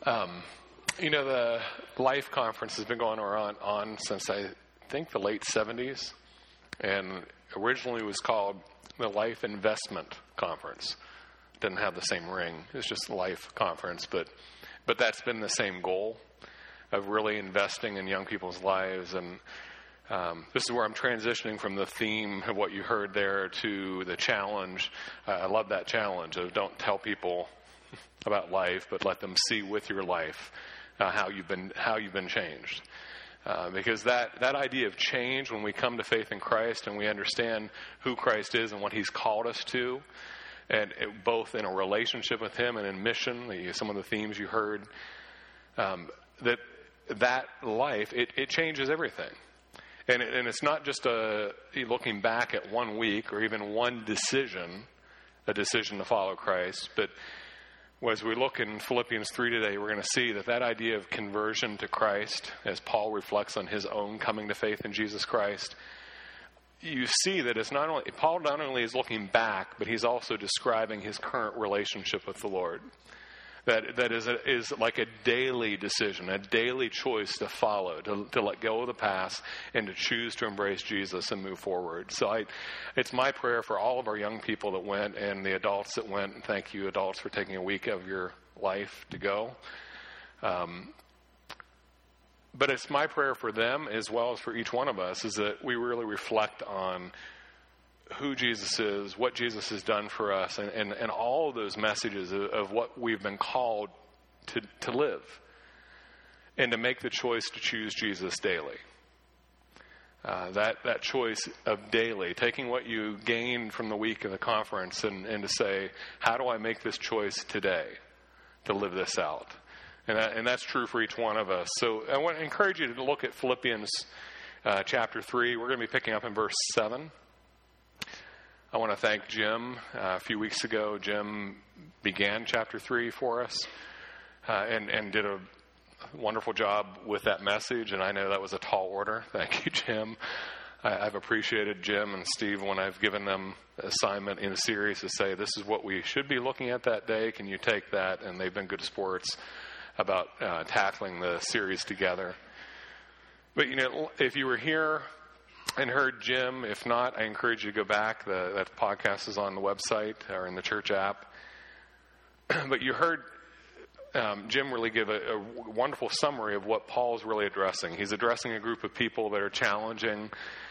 The Life Conference has been going on since I think the late 70s, and originally was called the Life Investment Conference. Didn't have the same ring. It's just the Life Conference, but that's been the same goal of really investing in young people's lives. And this is where I'm transitioning from the theme of what you heard there to the challenge. I love that challenge of don't tell people about life, but let them see with your life how you've been changed. Because that idea of change, when we come to faith in Christ and we understand who Christ is and what He's called us to, and both in a relationship with Him and in mission, some of the themes you heard, that life, it changes everything. And it's not just looking back at 1 week or even one decision, a decision to follow Christ, but as we look in Philippians 3 today, we're going to see that idea of conversion to Christ, as Paul reflects on his own coming to faith in Jesus Christ, you see that it's Paul not only is looking back, but he's also describing his current relationship with the Lord. That is like a daily decision, a daily choice to follow, to let go of the past and to choose to embrace Jesus and move forward. So it's my prayer for all of our young people that went and the adults that went. And thank you, adults, for taking a week of your life to go. But it's my prayer for them as well as for each one of us is that we really reflect on who Jesus is, what Jesus has done for us, and all of those messages of what we've been called to live, and to make the choice to choose Jesus daily. That choice of daily, taking what you gained from the week of the conference and to say, how do I make this choice today to live this out? And that's true for each one of us. So I want to encourage you to look at Philippians chapter 3. We're going to be picking up in verse 7. I want to thank Jim. A few weeks ago, Jim began chapter 3 for us and did a wonderful job with that message, and I know that was a tall order. Thank you, Jim. I've appreciated Jim and Steve when I've given them an assignment in a series to say, this is what we should be looking at that day. Can you take that? And they've been good sports about tackling the series together. But, if you were here and heard Jim, if not, I encourage you to go back. That podcast is on the website or in the church app. But you heard Jim really give a wonderful summary of what Paul's really addressing. He's addressing a group of people that are challenging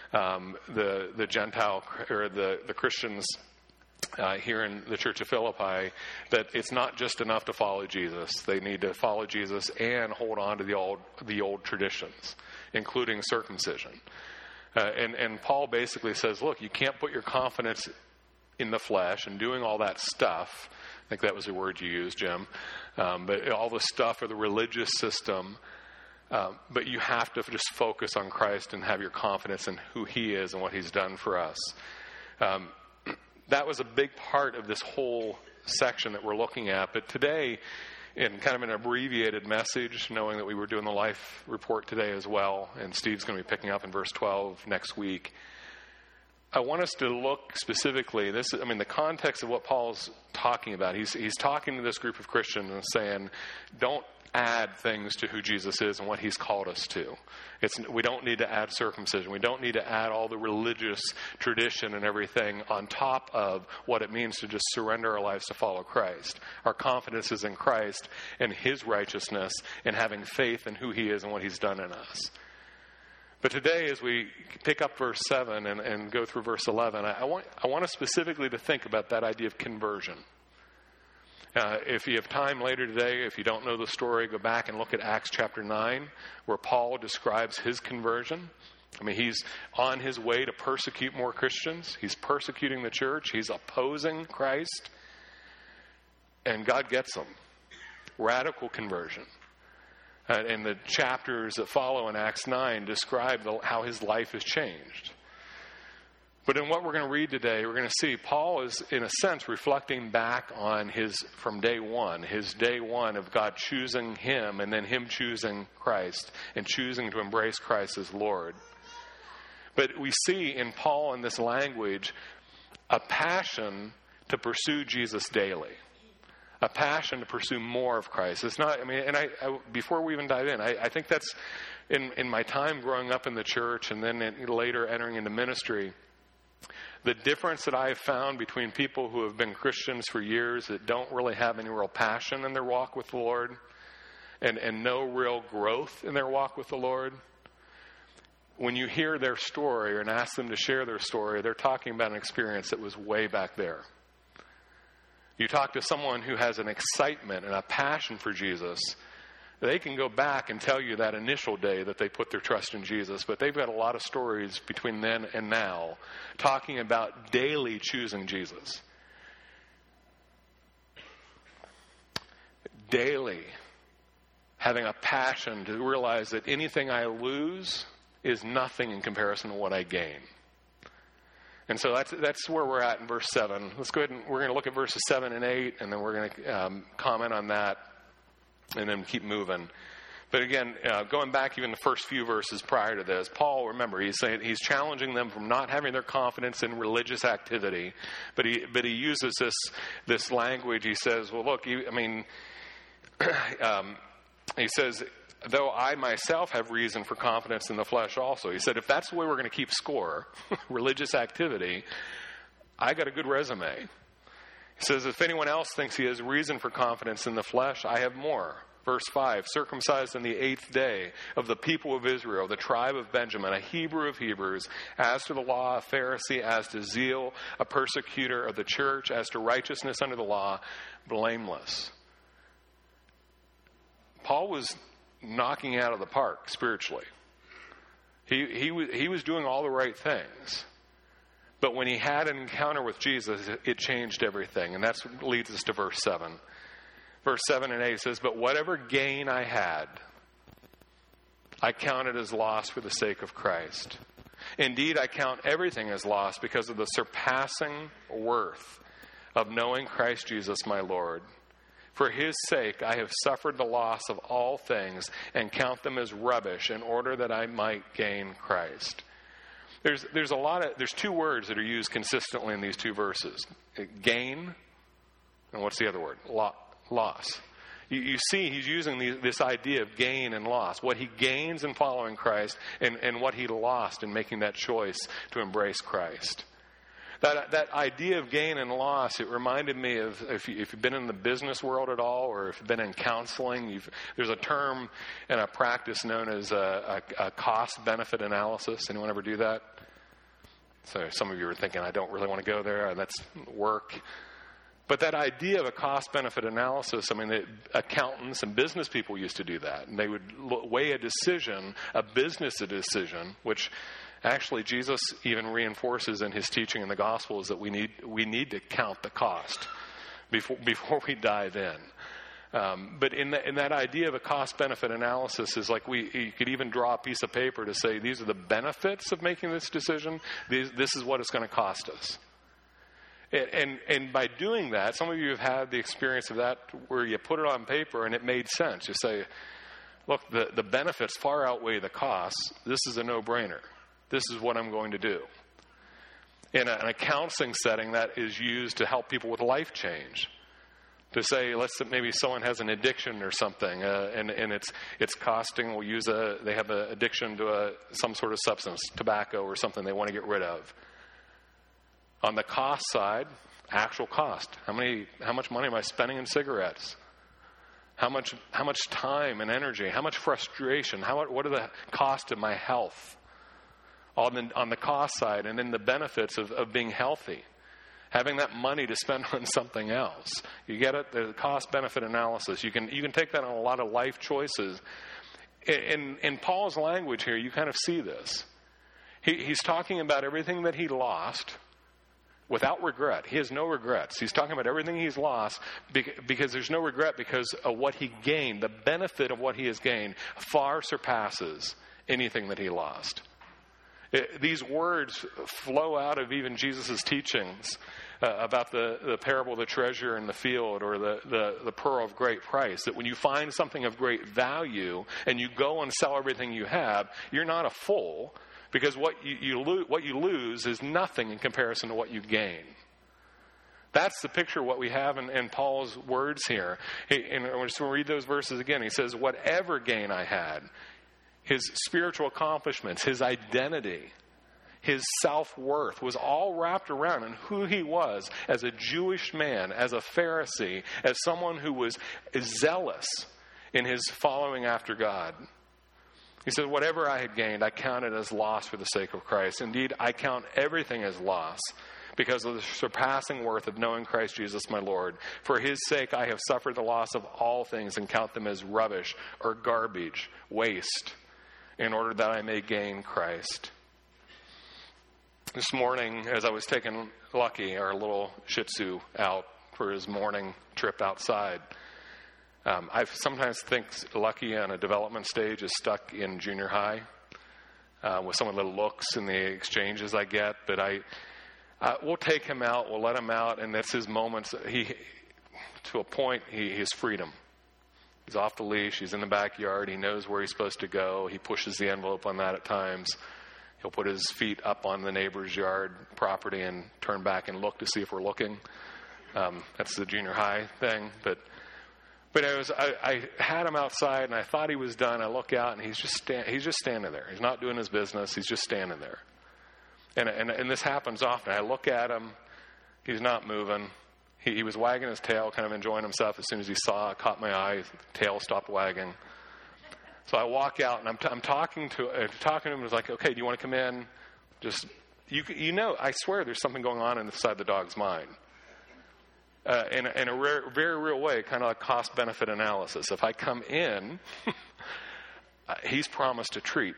the Gentile or the Christians here in the Church of Philippi, that it's not just enough to follow Jesus. They need to follow Jesus and hold on to the old traditions, including circumcision. And Paul basically says, look, you can't put your confidence in the flesh and doing all that stuff. I think that was the word you used, Jim. But all the stuff of the religious system. But you have to just focus on Christ and have your confidence in who He is and what He's done for us. That was a big part of this whole section that we're looking at. But today, in kind of an abbreviated message, knowing that we were doing the life report today as well, and Steve's going to be picking up in verse 12 next week. I want us to look specifically, the context of what Paul's talking about. He's talking to this group of Christians and saying, don't add things to who Jesus is and what He's called us to. We don't need to add circumcision. We don't need to add all the religious tradition and everything on top of what it means to just surrender our lives to follow Christ. Our confidence is in Christ and His righteousness and having faith in who He is and what He's done in us. But today, as we pick up verse 7 and go through verse 11, I want us specifically to think about that idea of conversion. If you have time later today, if you don't know the story, go back and look at Acts chapter 9, where Paul describes his conversion. He's on his way to persecute more Christians. He's persecuting the church. He's opposing Christ. And God gets him. Radical conversion. And the chapters that follow in Acts 9 describe how his life has changed. But in what we're going to read today, we're going to see Paul is, in a sense, reflecting back on his day one of God choosing him and then him choosing Christ and choosing to embrace Christ as Lord. But we see in Paul in this language a passion to pursue Jesus daily, a passion to pursue more of Christ. It's not, and I before we even dive in, I think that's in my time growing up in the church and then later entering into ministry, the difference that I have found between people who have been Christians for years that don't really have any real passion in their walk with the Lord and no real growth in their walk with the Lord. When you hear their story and ask them to share their story, they're talking about an experience that was way back there. You talk to someone who has an excitement and a passion for Jesus, they can go back and tell you that initial day that they put their trust in Jesus, but they've got a lot of stories between then and now talking about daily choosing Jesus. Daily having a passion to realize that anything I lose is nothing in comparison to what I gain. And so that's where we're at in verse 7. Let's go ahead and we're going to look at verses 7 and 8, and then we're going to comment on that and then keep moving. But again, going back even the first few verses prior to this, Paul, remember, he's challenging them from not having their confidence in religious activity, but he uses this language. He says, well, look, he says, though I myself have reason for confidence in the flesh also. He said, if that's the way we're going to keep score, religious activity, I got a good resume. He says, if anyone else thinks he has reason for confidence in the flesh, I have more. Verse 5, circumcised on the 8th day of the people of Israel, the tribe of Benjamin, a Hebrew of Hebrews, as to the law, a Pharisee, as to zeal, a persecutor of the church, as to righteousness under the law, blameless. Paul was knocking out of the park spiritually. He was doing all the right things. But when he had an encounter with Jesus, it changed everything. And that's what leads us to verse 7. Verse 7 and 8 says, but whatever gain I had, I counted as loss for the sake of Christ. Indeed, I count everything as loss because of the surpassing worth of knowing Christ Jesus my Lord. For his sake, I have suffered the loss of all things and count them as rubbish in order that I might gain Christ. There's two words that are used consistently in these two verses. Gain, and what's the other word? Loss. You see he's using this idea of gain and loss. What he gains in following Christ and what he lost in making that choice to embrace Christ. That idea of gain and loss, it reminded me of, if you've been in the business world at all, or if you've been in counseling, there's a term and a practice known as a cost-benefit analysis. Anyone ever do that? So some of you are thinking, I don't really want to go there, that's work. But that idea of a cost-benefit analysis, the accountants and business people used to do that. And they would weigh a decision, a business decision, which actually Jesus even reinforces in his teaching in the Gospels that we need to count the cost before we dive in. But in that idea of a cost-benefit analysis is like you could even draw a piece of paper to say these are the benefits of making this decision. This is what it's going to cost us. And by doing that, some of you have had the experience of that where you put it on paper and it made sense. You say, look, the benefits far outweigh the costs. This is a no-brainer. This is what I'm going to do. In a counseling setting, that is used to help people with life change. To say, maybe someone has an addiction or something, and it's costing. They have an addiction to some sort of substance, tobacco or something they want to get rid of. On the cost side, actual cost. How much money am I spending in cigarettes? How much time and energy? How much frustration? What are the cost of my health? On the cost side, and then the benefits of being healthy. Having that money to spend on something else. You get it? The cost-benefit analysis. You can take that on a lot of life choices. In Paul's language here, you kind of see this. He's talking about everything that he lost without regret. He has no regrets. He's talking about everything he's lost because there's no regret because of what he gained. The benefit of what he has gained far surpasses anything that he lost. These words flow out of even Jesus' teachings about the parable of the treasure in the field or the pearl of great price. That when you find something of great value and you go and sell everything you have, you're not a fool because what you lose is nothing in comparison to what you gain. That's the picture of what we have in Paul's words here. And I'm just going to read those verses again. He says, whatever gain I had, his spiritual accomplishments, his identity, his self-worth was all wrapped around in who he was as a Jewish man, as a Pharisee, as someone who was zealous in his following after God. He said, whatever I had gained, I counted as loss for the sake of Christ. Indeed, I count everything as loss because of the surpassing worth of knowing Christ Jesus my Lord. For his sake I have suffered the loss of all things and count them as rubbish or garbage, waste, in order that I may gain Christ. This morning, as I was taking Lucky, our little Shih Tzu, out for his morning trip outside, I sometimes think Lucky on a development stage is stuck in junior high with some of the looks and the exchanges I get. But we'll take him out, we'll let him out, and that's his moments. To a point, his freedom. He's off the leash. He's in the backyard. He knows where he's supposed to go. He pushes the envelope on that at times. He'll put his feet up on the neighbor's yard property and turn back and look to see if we're looking. That's the junior high thing. But I had him outside, and I thought he was done. I look out, and he's just standing there. He's not doing his business. He's just standing there. And this happens often. I look at him. He's not moving. He was wagging his tail, kind of enjoying himself. As soon as he saw it, caught my eye, his tail stopped wagging. So I walk out, and I'm talking to him. I was like, okay, do you want to come in? Just, I swear there's something going on inside the dog's mind. In a very real way, kind of like cost-benefit analysis. If I come in, he's promised a treat.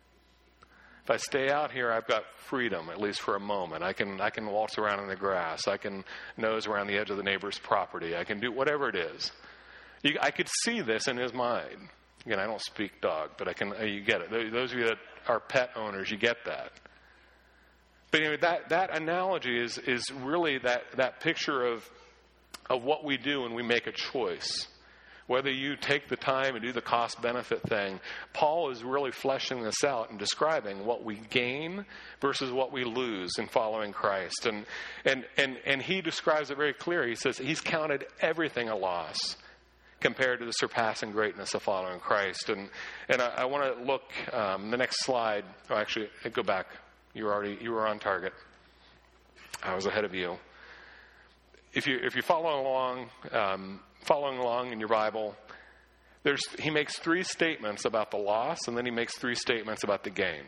If I stay out here, I've got freedom, at least for a moment. I can waltz around in the grass. I can nose around the edge of the neighbor's property. I can do whatever it is. I could see this in his mind. Again, I don't speak dog, but you get it. Those of you that are pet owners, you get that. But anyway, that analogy is really that picture of what we do when we make a choice. Whether you take the time and do the cost-benefit thing, Paul is really fleshing this out and describing what we gain versus what we lose in following Christ. And he describes it very clearly. He says he's counted everything a loss compared to the surpassing greatness of following Christ. And I want to look, the next slide. Oh, actually, go back. You were on target. I was ahead of you. If you follow along in your Bible, he makes three statements about the loss, and then he makes three statements about the gain.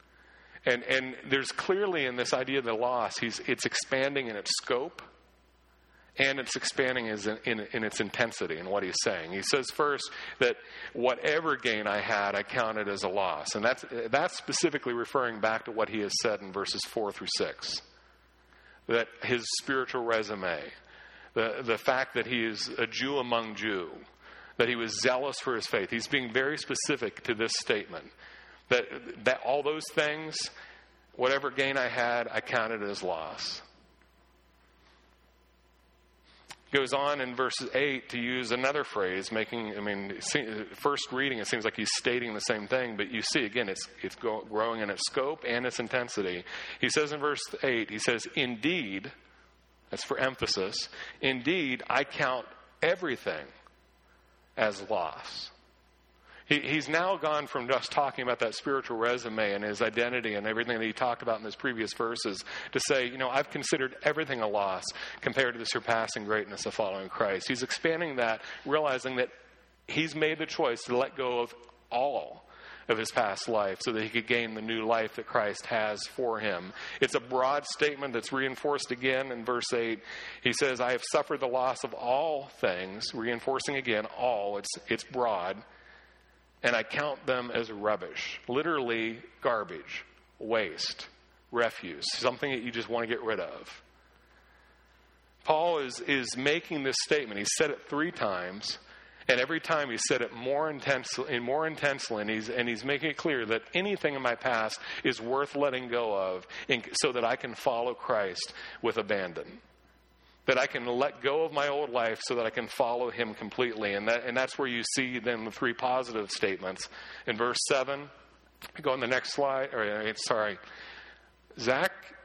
And there's clearly in this idea of the loss, it's expanding in its scope, and it's expanding in its intensity in what he's saying. He says first that whatever gain I had, I counted as a loss. And that's specifically referring back to what he has said in verses 4 through 6. That his spiritual resume, the fact that he is a Jew among Jew, that he was zealous for his faith. He's being very specific to this statement. That all those things, whatever gain I had, I counted as loss. Goes on in verse 8 to use another phrase, first reading, it seems like he's stating the same thing, but you see, again, it's growing in its scope and its intensity. He says in verse 8, he says, indeed, that's for emphasis, indeed, I count everything as loss. He's now gone from just talking about that spiritual resume and his identity and everything that he talked about in his previous verses to say, I've considered everything a loss compared to the surpassing greatness of following Christ. He's expanding that, realizing that he's made the choice to let go of all of his past life so that he could gain the new life that Christ has for him. It's a broad statement that's reinforced again in verse 8. He says, I have suffered the loss of all things, reinforcing again all. It's broad. And I count them as rubbish, literally garbage, waste, refuse, something that you just want to get rid of. Paul is making this statement. He said it 3 times, and every time he said it more intensely, and he's making it clear that anything in my past is worth letting go of so that I can follow Christ with abandon. That I can let go of my old life so that I can follow him completely. And that's where you see then the 3 positive statements. In verse 7, go on the next slide. Zach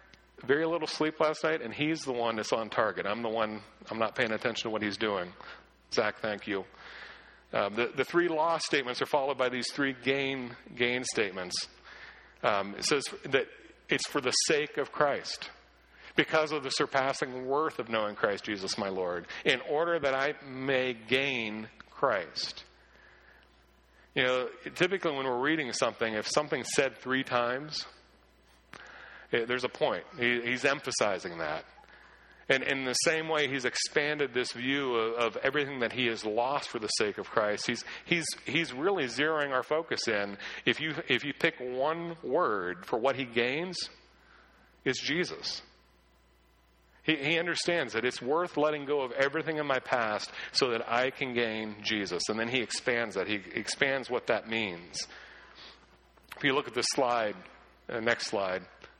very little sleep last night, and he's the one that's on target. I'm not paying attention to what he's doing. Zach, thank you. The three loss statements are followed by these three gain statements. It says that it's for the sake of Christ, because of the surpassing worth of knowing Christ Jesus my Lord, in order that I may gain Christ. You know, typically when we're reading something, if something's said 3 times, there's a point. He's emphasizing that. And in the same way, he's expanded this view of everything that he has lost for the sake of Christ. He's really zeroing our focus in. If you pick one word for what he gains, it's Jesus. He understands that it's worth letting go of everything in my past so that I can gain Jesus. And then he expands that. He expands what that means. If you look at this slide, next slide.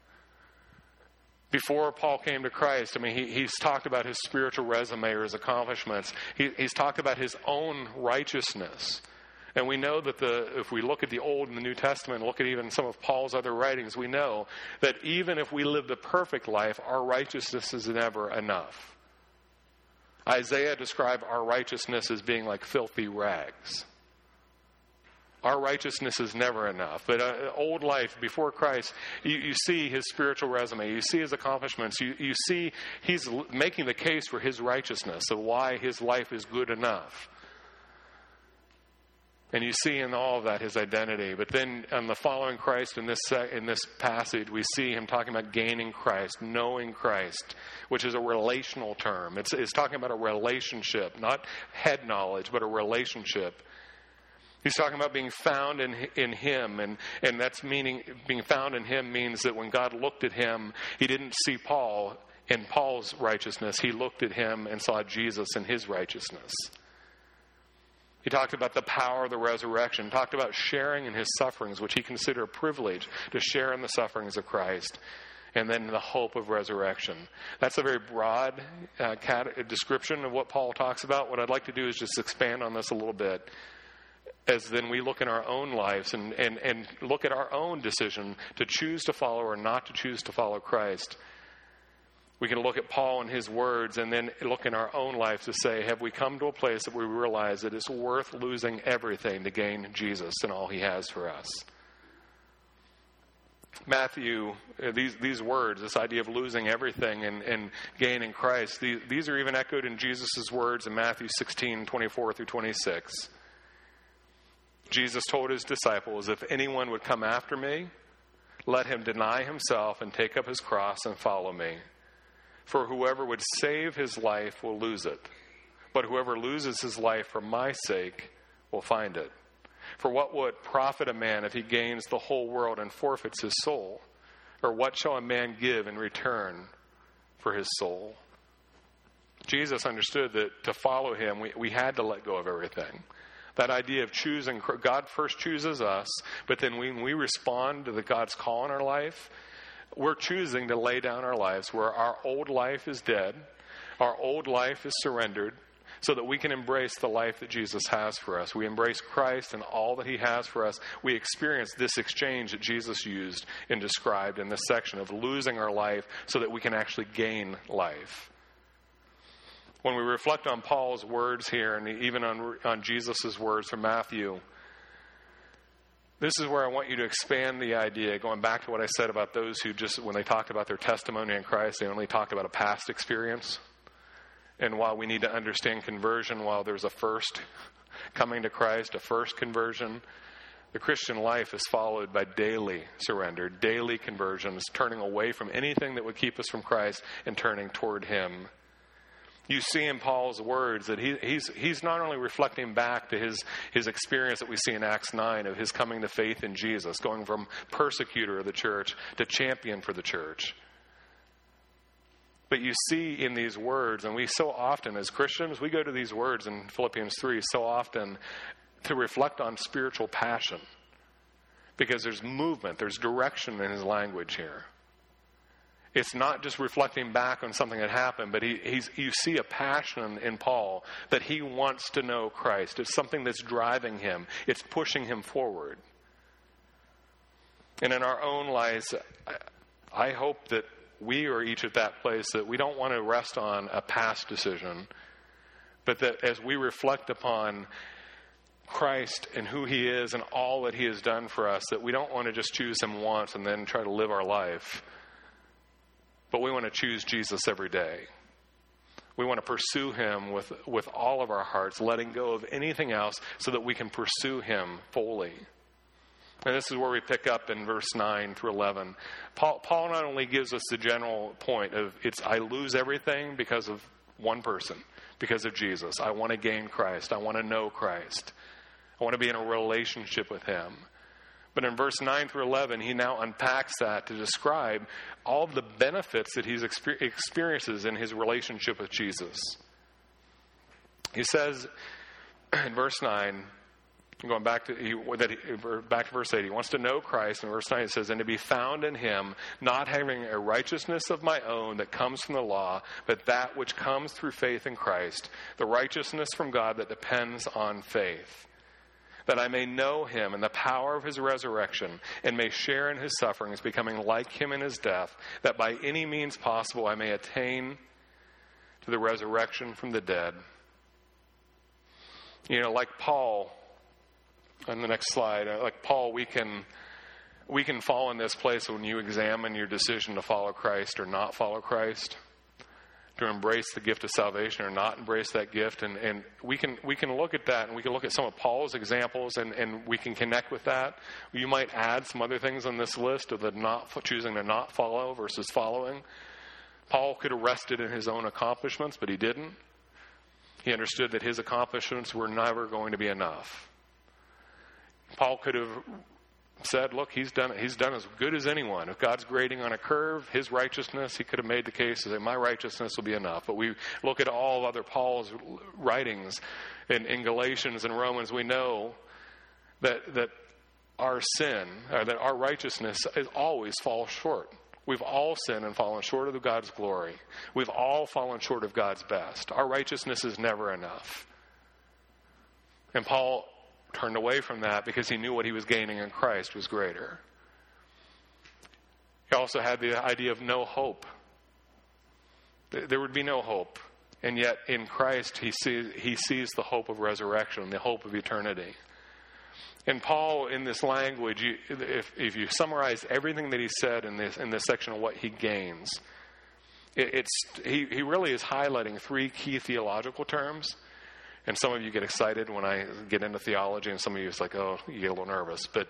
Before Paul came to Christ, he's talked about his spiritual resume or his accomplishments. He's talked about his own righteousness. And we know that if we look at the Old and the New Testament, look at even some of Paul's other writings, we know that even if we live the perfect life, our righteousness is never enough. Isaiah described our righteousness as being like filthy rags. Our righteousness is never enough. But old life, before Christ, you see his spiritual resume. You see his accomplishments. You see he's making the case for his righteousness, of why his life is good enough. And you see in all of that his identity. But then on the following Christ in this passage, we see him talking about gaining Christ, knowing Christ, which is a relational term. It's talking about a relationship, not head knowledge, but a relationship. He's talking about being found in him, and that's meaning being found in him means that when God looked at him, he didn't see Paul in Paul's righteousness. He looked at him and saw Jesus in his righteousness. He talked about the power of the resurrection, talked about sharing in his sufferings, which he considered a privilege to share in the sufferings of Christ, and then the hope of resurrection. That's a very broad description of what Paul talks about. What I'd like to do is just expand on this a little bit, as then we look in our own lives and look at our own decision to choose to follow or not to choose to follow Christ. We can look at Paul and his words and then look in our own lives to say, have we come to a place that we realize that it's worth losing everything to gain Jesus and all he has for us? Matthew, these words, this idea of losing everything and gaining Christ, these are even echoed in Jesus' words in Matthew 16:24 through 26. Jesus told his disciples, if anyone would come after me, let him deny himself and take up his cross and follow me. For whoever would save his life will lose it, but whoever loses his life for my sake will find it. For what would profit a man if he gains the whole world and forfeits his soul? Or what shall a man give in return for his soul? Jesus understood that to follow him, we had to let go of everything. That idea of choosing, God first chooses us, but then when we respond to God's call in our life, we're choosing to lay down our lives where our old life is dead, our old life is surrendered, so that we can embrace the life that Jesus has for us. We embrace Christ and all that he has for us. We experience this exchange that Jesus used and described in this section of losing our life so that we can actually gain life. When we reflect on Paul's words here and even on Jesus' words from Matthew, this is where I want you to expand the idea, going back to what I said about those who just, when they talked about their testimony in Christ, they only talked about a past experience. And while we need to understand conversion, while there's a first coming to Christ, a first conversion, the Christian life is followed by daily surrender, daily conversions, turning away from anything that would keep us from Christ and turning toward him. You see in Paul's words that he's not only reflecting back to his experience that we see in Acts 9 of his coming to faith in Jesus, going from persecutor of the church to champion for the church. But you see in these words, and we so often as Christians, we go to these words in Philippians 3 so often to reflect on spiritual passion. Because there's movement, there's direction in his language here. It's not just reflecting back on something that happened, but you see a passion in Paul that he wants to know Christ. It's something that's driving him. It's pushing him forward. And in our own lives, I hope that we are each at that place that we don't want to rest on a past decision, but that as we reflect upon Christ and who he is and all that he has done for us, that we don't want to just choose him once and then try to live our life, but we want to choose Jesus every day. We want to pursue him with all of our hearts, letting go of anything else so that we can pursue him fully. And this is where we pick up in verse 9 through 11. Paul not only gives us the general point of I lose everything because of one person, because of Jesus. I want to gain Christ. I want to know Christ. I want to be in a relationship with him. But in verse 9 through 11, he now unpacks that to describe all of the benefits that he experiences in his relationship with Jesus. He says in verse 9, going back to verse 8, he wants to know Christ. In verse 9 it says, and to be found in him, not having a righteousness of my own that comes from the law, but that which comes through faith in Christ, the righteousness from God that depends on faith. That I may know him and the power of his resurrection, and may share in his sufferings, becoming like him in his death, that by any means possible I may attain to the resurrection from the dead. Like Paul, on the next slide, like Paul, we can fall in this place when you examine your decision to follow Christ or not follow Christ, to embrace the gift of salvation or not embrace that gift. And we can look at that, and we can look at some of Paul's examples, and we can connect with that. You might add some other things on this list of choosing to not follow versus following. Paul could have rested in his own accomplishments, but he didn't. He understood that his accomplishments were never going to be enough. Paul could have said, look, he's done as good as anyone. If God's grading on a curve, his righteousness, he could have made the case that my righteousness will be enough. But we look at all other Paul's writings in Galatians and Romans, we know that our sin, or that our righteousness always falls short. We've all sinned and fallen short of God's glory. We've all fallen short of God's best. Our righteousness is never enough. And Paul turned away from that because he knew what he was gaining in Christ was greater. He also had the idea of no hope. There would be no hope. And yet in Christ he sees the hope of resurrection, the hope of eternity. And Paul, in this language, if you summarize everything that he said in this section of what he gains, he really is highlighting three key theological terms. And some of you get excited when I get into theology, and some of you it's like, oh, you get a little nervous. But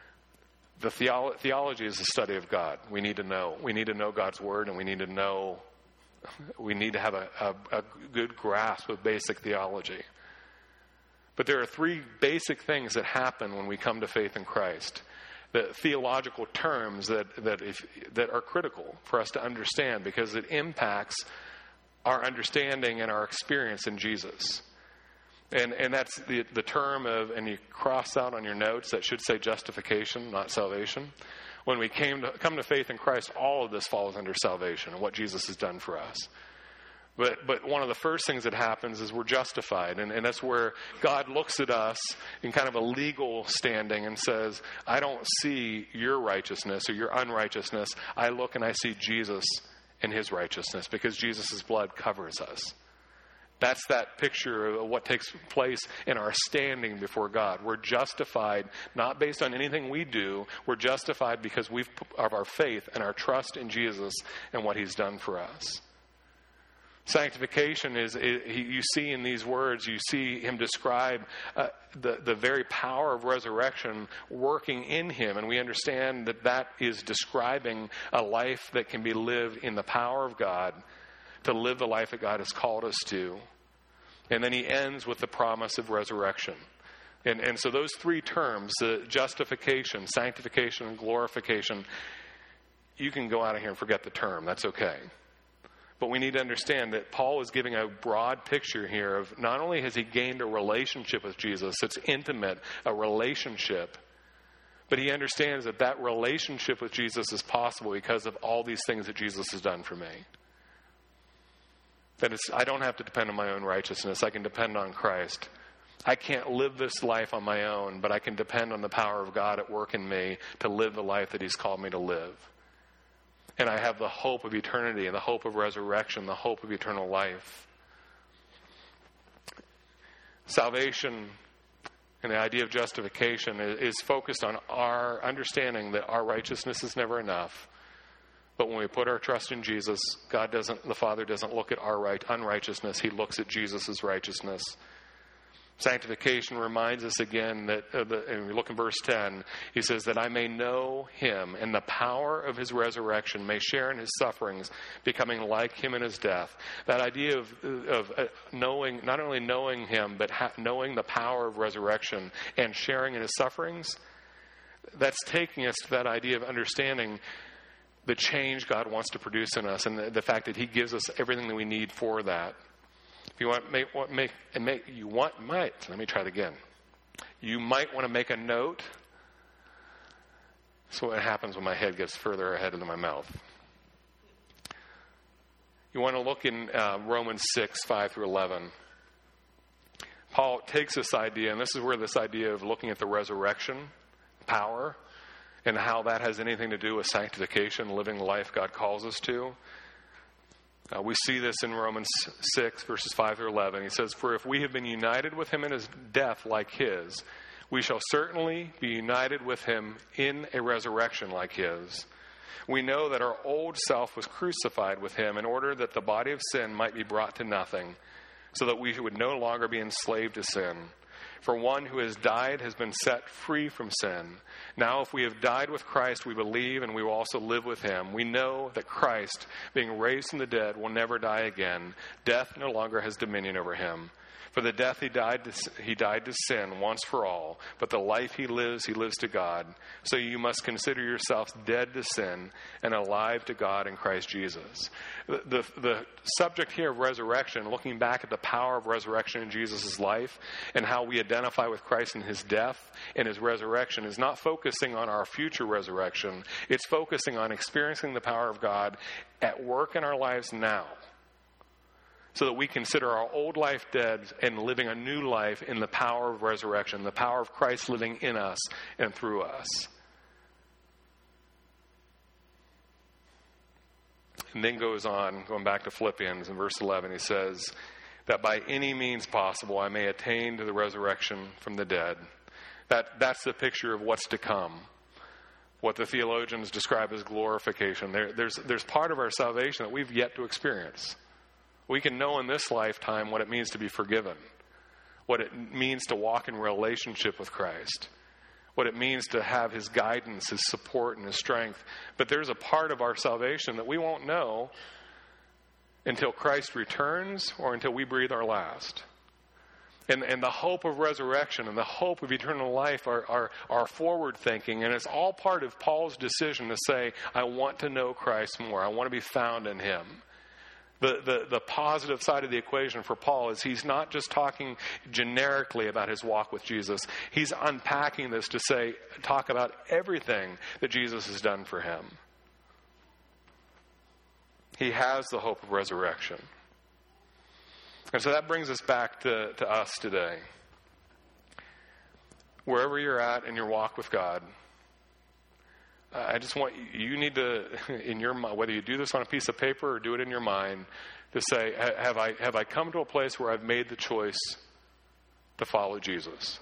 the theology is the study of God. We need to know. We need to know God's word, and we need to have a good grasp of basic theology. But there are three basic things that happen when we come to faith in Christ. The theological terms that are critical for us to understand, because it impacts our understanding and our experience in Jesus. And that's the term of, and you cross out on your notes, that should say justification, not salvation. When we come to faith in Christ, all of this falls under salvation and what Jesus has done for us. But one of the first things that happens is we're justified. And that's where God looks at us in kind of a legal standing and says, I don't see your righteousness or your unrighteousness. I look and I see Jesus and his righteousness, because Jesus' blood covers us. That's that picture of what takes place in our standing before God. We're justified not based on anything we do. We're justified because of our faith and our trust in Jesus and what he's done for us. Sanctification you see in these words, you see him describe the very power of resurrection working in him. And we understand that is describing a life that can be lived in the power of God, to live the life that God has called us to. And then he ends with the promise of resurrection. And so those three terms, justification, sanctification, and glorification, you can go out of here and forget the term. That's okay. But we need to understand that Paul is giving a broad picture here of not only has he gained a relationship with Jesus, it's intimate, a relationship, but he understands that relationship with Jesus is possible because of all these things that Jesus has done for me. That I don't have to depend on my own righteousness. I can depend on Christ. I can't live this life on my own, but I can depend on the power of God at work in me to live the life that he's called me to live. And I have the hope of eternity and the hope of resurrection, the hope of eternal life. Salvation and the idea of justification is focused on our understanding that our righteousness is never enough. But when we put our trust in Jesus, the Father doesn't look at our unrighteousness. He looks at Jesus' righteousness. Sanctification reminds us again that, and we look in verse 10, he says that I may know him and the power of his resurrection, may share in his sufferings, becoming like him in his death. That idea of knowing, not only knowing him, but knowing the power of resurrection and sharing in his sufferings, that's taking us to that idea of understanding the change God wants to produce in us and the fact that he gives us everything that we need for that. If you want let me try it again. You might want to make a note. So what happens when my head gets further ahead of my mouth. You want to look in Romans 6, 5 through 11. Paul takes this idea, and this is where this idea of looking at the resurrection power and how that has anything to do with sanctification, living the life God calls us to. We see this in Romans 6, verses 5 through 11. He says, for if we have been united with him in his death like his, we shall certainly be united with him in a resurrection like his. We know that our old self was crucified with him in order that the body of sin might be brought to nothing, so that we would no longer be enslaved to sin. For one who has died has been set free from sin. Now, if we have died with Christ, we believe and we will also live with him. We know that Christ, being raised from the dead, will never die again. Death no longer has dominion over him. For the death he died to sin once for all, but the life he lives to God. So you must consider yourselves dead to sin and alive to God in Christ Jesus. The subject here of resurrection, looking back at the power of resurrection in Jesus' life and how we identify with Christ in his death and his resurrection, is not focusing on our future resurrection. It's focusing on experiencing the power of God at work in our lives now, so that we consider our old life dead and living a new life in the power of resurrection, the power of Christ living in us and through us. And then goes on, going back to Philippians in verse 11, he says, that by any means possible I may attain to the resurrection from the dead. That's the picture of what's to come, what the theologians describe as glorification. There's part of our salvation that we've yet to experience. We can know in this lifetime what it means to be forgiven, what it means to walk in relationship with Christ, what it means to have his guidance, his support, and his strength. But there's a part of our salvation that we won't know until Christ returns or until we breathe our last. And the hope of resurrection and the hope of eternal life are forward thinking, and it's all part of Paul's decision to say, I want to know Christ more. I want to be found in him. The positive side of the equation for Paul is he's not just talking generically about his walk with Jesus. He's unpacking this to talk about everything that Jesus has done for him. He has the hope of resurrection. And so that brings us back to us today. Wherever you're at in your walk with God, I just want you need to, in your mind, whether you do this on a piece of paper or do it in your mind, to say, have I come to a place where I've made the choice to follow Jesus?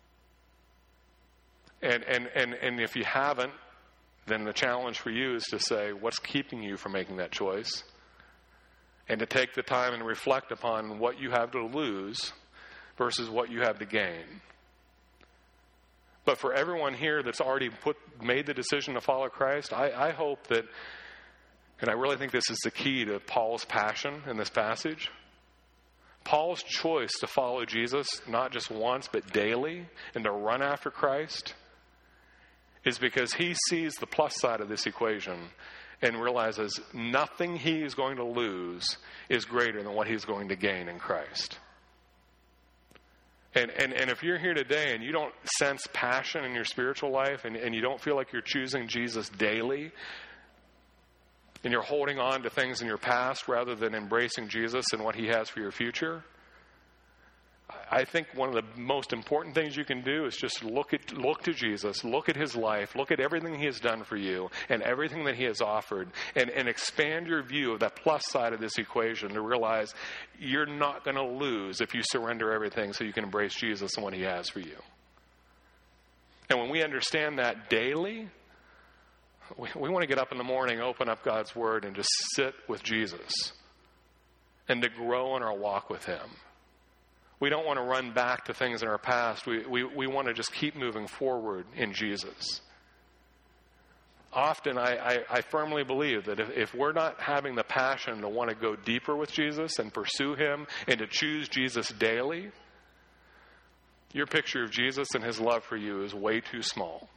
And if you haven't, then the challenge for you is to say, what's keeping you from making that choice? And to take the time and reflect upon what you have to lose versus what you have to gain. But for everyone here that's already made the decision to follow Christ, I hope that, and I really think this is the key to Paul's passion in this passage, Paul's choice to follow Jesus, not just once, but daily, and to run after Christ, is because he sees the plus side of this equation and realizes nothing he is going to lose is greater than what he's going to gain in Christ. And if you're here today and you don't sense passion in your spiritual life and you don't feel like you're choosing Jesus daily, and you're holding on to things in your past rather than embracing Jesus and what he has for your future, I think one of the most important things you can do is just look to Jesus, look at his life, look at everything he has done for you and everything that he has offered, and expand your view of that plus side of this equation to realize you're not going to lose if you surrender everything so you can embrace Jesus and what he has for you. And when we understand that daily, we want to get up in the morning, open up God's Word, and just sit with Jesus and to grow in our walk with him. We don't want to run back to things in our past. We want to just keep moving forward in Jesus. Often, I firmly believe that if we're not having the passion to want to go deeper with Jesus and pursue him and to choose Jesus daily, your picture of Jesus and his love for you is way too small.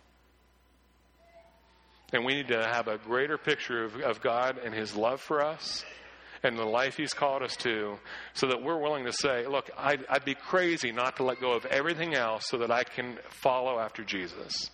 And we need to have a greater picture of God and his love for us and the life he's called us to, so that we're willing to say, look, I'd be crazy not to let go of everything else so that I can follow after Jesus.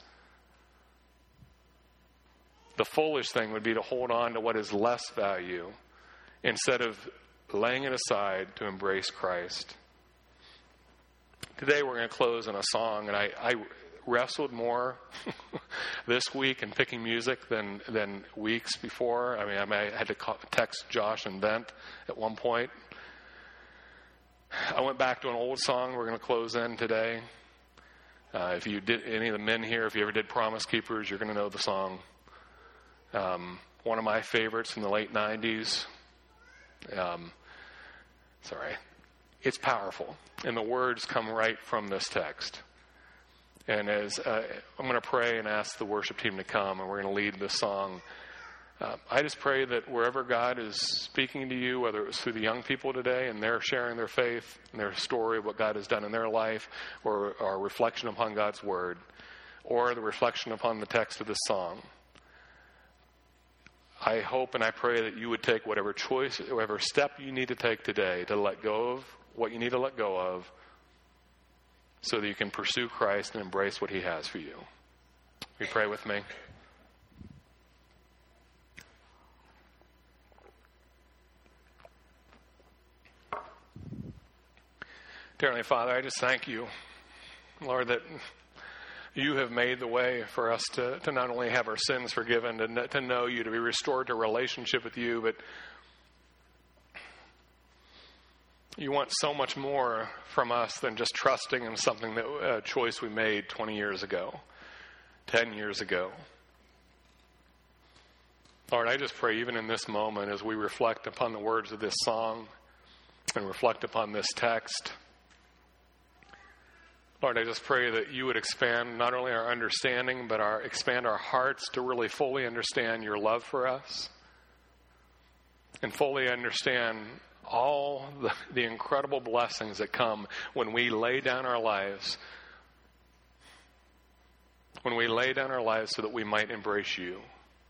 The foolish thing would be to hold on to what is less value instead of laying it aside to embrace Christ. Today we're going to close in a song, and I wrestled more this week in picking music than weeks before. I had to text Josh and vent at one point. I went back to an old song we're going to close in today. If you did, any of the men here, if you ever did Promise Keepers, you're going to know the song. One of my favorites in the late 90s. It's powerful. And the words come right from this text. And as I'm going to pray and ask the worship team to come, and we're going to lead this song. I just pray that wherever God is speaking to you, whether it was through the young people today and they're sharing their faith and their story of what God has done in their life, or a reflection upon God's word, or the reflection upon the text of this song, I hope and I pray that you would take whatever choice, whatever step you need to take today to let go of what you need to let go of, so that you can pursue Christ and embrace what he has for you. Will you pray with me? Dear Heavenly Father, I just thank you, Lord, that you have made the way for us to not only have our sins forgiven, to know you, to be restored to a relationship with you, but you want so much more from us than just trusting in something that a choice we made 20 years ago, 10 years ago. Lord, I just pray even in this moment as we reflect upon the words of this song and reflect upon this text, Lord, I just pray that you would expand not only our understanding, but expand our hearts to really fully understand your love for us and fully understand all the incredible blessings that come when we lay down our lives, so that we might embrace you.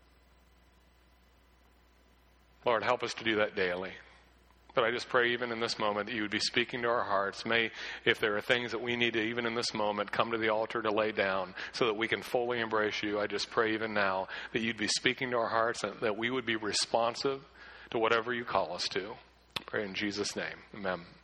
Lord, help us to do that daily. But I just pray even in this moment that you would be speaking to our hearts. May, if there are things that we need to, even in this moment, come to the altar to lay down so that we can fully embrace you. I just pray even now that you'd be speaking to our hearts and that we would be responsive to whatever you call us to. Pray in Jesus' name. Amen.